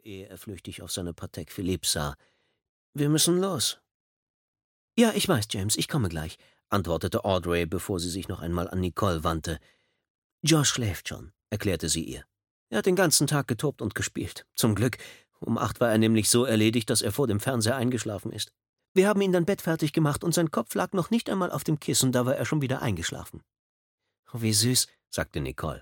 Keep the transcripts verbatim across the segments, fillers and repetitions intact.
ehe er flüchtig auf seine Patek Philippe sah. »Wir müssen los.« »Ja, ich weiß, James, ich komme gleich«, antwortete Audrey, bevor sie sich noch einmal an Nicole wandte. »Josh schläft schon«, erklärte sie ihr. »Er hat den ganzen Tag getobt und gespielt. Zum Glück. Um acht war er nämlich so erledigt, dass er vor dem Fernseher eingeschlafen ist. Wir haben ihn dann bettfertig gemacht und sein Kopf lag noch nicht einmal auf dem Kissen, da war er schon wieder eingeschlafen.« »Oh, wie süß«, sagte Nicole.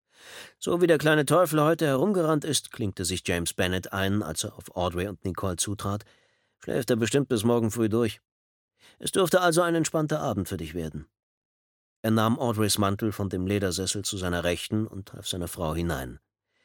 »So wie der kleine Teufel heute herumgerannt ist«, klinkte sich James Bennet ein, als er auf Audrey und Nicole zutrat, »schläft er bestimmt bis morgen früh durch. Es dürfte also ein entspannter Abend für dich werden.« Er nahm Audreys Mantel von dem Ledersessel zu seiner Rechten und half seiner Frau hinein.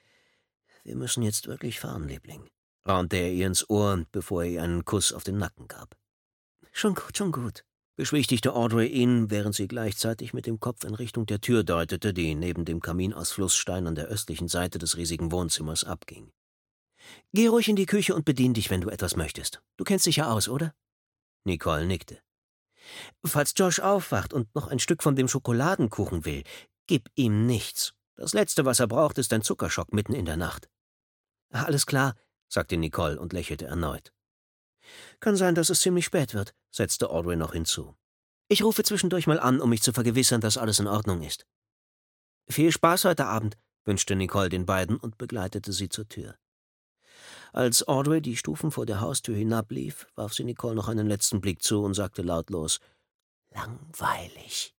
»Wir müssen jetzt wirklich fahren, Liebling«, raunte er ihr ins Ohr, bevor er ihr einen Kuss auf den Nacken gab. »Schon gut, schon gut«, beschwichtigte Audrey ihn, während sie gleichzeitig mit dem Kopf in Richtung der Tür deutete, die neben dem Kamin aus Flussstein an der östlichen Seite des riesigen Wohnzimmers abging. »Geh ruhig in die Küche und bedien dich, wenn du etwas möchtest. Du kennst dich ja aus, oder?« Nicole nickte. »Falls Josh aufwacht und noch ein Stück von dem Schokoladenkuchen will, gib ihm nichts. Das Letzte, was er braucht, ist ein Zuckerschock mitten in der Nacht.« »Alles klar«, sagte Nicole und lächelte erneut. »Kann sein, dass es ziemlich spät wird«, setzte Audrey noch hinzu. »Ich rufe zwischendurch mal an, um mich zu vergewissern, dass alles in Ordnung ist.« »Viel Spaß heute Abend«, wünschte Nicole den beiden und begleitete sie zur Tür. Als Audrey die Stufen vor der Haustür hinablief, warf sie Nicole noch einen letzten Blick zu und sagte lautlos: »Langweilig.«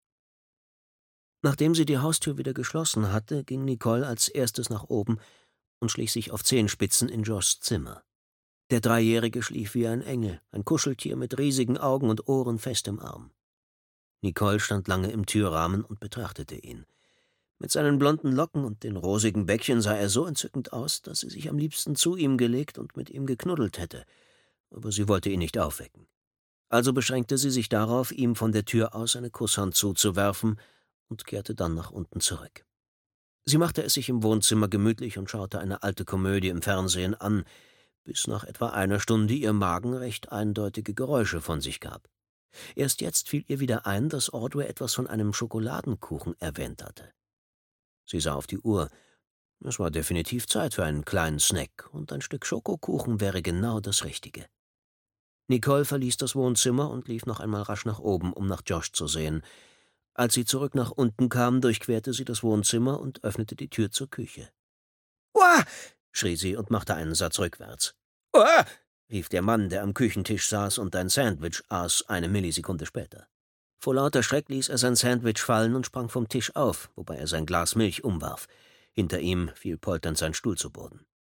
Nachdem sie die Haustür wieder geschlossen hatte, ging Nicole als erstes nach oben und schlich sich auf Zehenspitzen in Joshs Zimmer. Der Dreijährige schlief wie ein Engel, ein Kuscheltier mit riesigen Augen und Ohren fest im Arm. Nicole stand lange im Türrahmen und betrachtete ihn. Mit seinen blonden Locken und den rosigen Bäckchen sah er so entzückend aus, dass sie sich am liebsten zu ihm gelegt und mit ihm geknuddelt hätte, aber sie wollte ihn nicht aufwecken. Also beschränkte sie sich darauf, ihm von der Tür aus eine Kusshand zuzuwerfen und kehrte dann nach unten zurück. Sie machte es sich im Wohnzimmer gemütlich und schaute eine alte Komödie im Fernsehen an, bis nach etwa einer Stunde ihr Magen recht eindeutige Geräusche von sich gab. Erst jetzt fiel ihr wieder ein, dass Audrey etwas von einem Schokoladenkuchen erwähnt hatte. Sie sah auf die Uhr. Es war definitiv Zeit für einen kleinen Snack, und ein Stück Schokokuchen wäre genau das Richtige. Nicole verließ das Wohnzimmer und lief noch einmal rasch nach oben, um nach Josh zu sehen. Als sie zurück nach unten kam, durchquerte sie das Wohnzimmer und öffnete die Tür zur Küche. »Uah!« schrie sie und machte einen Satz rückwärts. »Uah!« rief der Mann, der am Küchentisch saß und ein Sandwich aß, eine Millisekunde später. Vor lauter Schreck ließ er sein Sandwich fallen und sprang vom Tisch auf, wobei er sein Glas Milch umwarf. Hinter ihm fiel polternd sein Stuhl zu Boden.